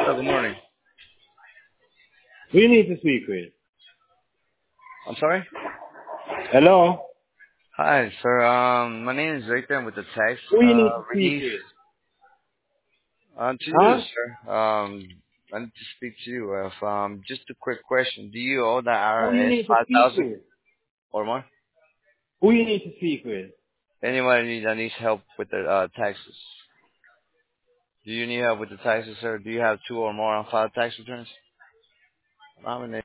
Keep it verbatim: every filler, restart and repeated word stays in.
Hello, good morning. Who you need to speak with? I'm sorry? Hello? Hi, sir. Um, my name is Victor. I'm with the tax Who you need uh, to speak relief. with? Um, to you, Huh? sir. Um, I need to speak to you. If, um, just a quick question. Do you owe the Who you I R S need to five speak thousand with? or more? Who you need to speak with? Anyone need, that needs help with the uh, taxes? Do you need help with the taxes, sir? Do you have two or more on file tax returns? I'm